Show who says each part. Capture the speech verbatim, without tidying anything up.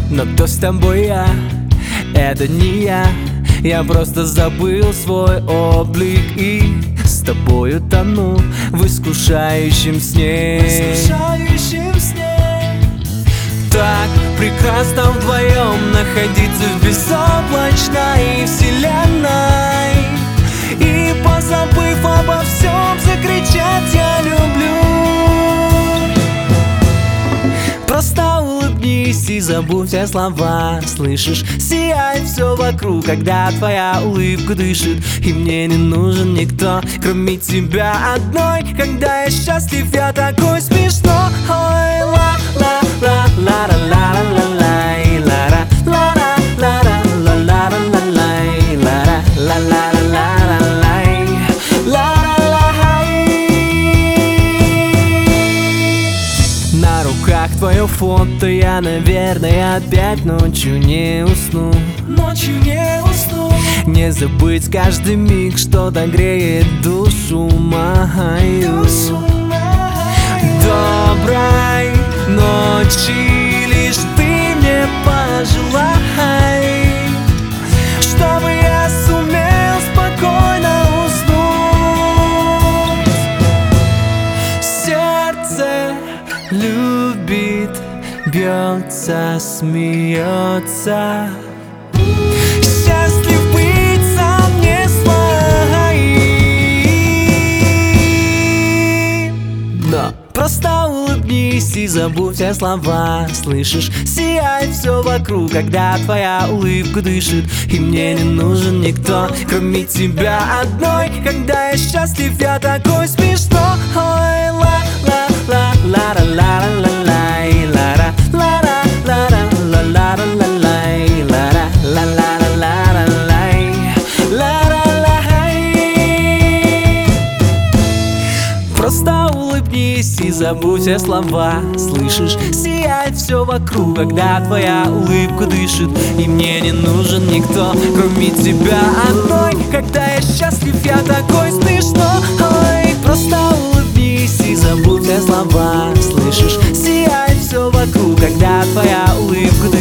Speaker 1: Но кто с тобой я? Это не я. Я просто забыл свой облик и с тобою тону в искушающем сне.
Speaker 2: В искушающем сне.
Speaker 1: Так прекрасно вдвоем находиться в безоблачной вселенной и, позабыв обо всем, закричать «Я люблю». Просто улыбнись и забудь все слова. Слышишь, сияет все вокруг, когда твоя улыбка дышит. И мне не нужен никто, кроме тебя одной. Когда я счастлив, я такой смешной. На руках твое фото, я, наверное, опять ночью не усну.
Speaker 2: Ночью не усну.
Speaker 1: Не забыть каждый миг, что-то греет душу мою.
Speaker 2: Душу мою.
Speaker 1: Доброй ночи, лишь ты мне пожелай, чтобы я сумел спокойно уснуть. Сердце любит, бьется, смеется. Счастлив быть сам не своим. Но просто улыбнись и забудь все слова. Слышишь, сияет все вокруг, когда твоя улыбка дышит. И мне не нужен никто, кроме тебя одной. Когда я счастлив, я такой смешной. Просто улыбнись и забудь все слова. Слышишь, сияет все вокруг, когда твоя улыбка дышит. И мне не нужен никто, кроме тебя одной. Когда я счастлив, я такой смешной. Просто улыбнись и забудь все слова. Слышишь, сияет все вокруг, когда твоя улыбка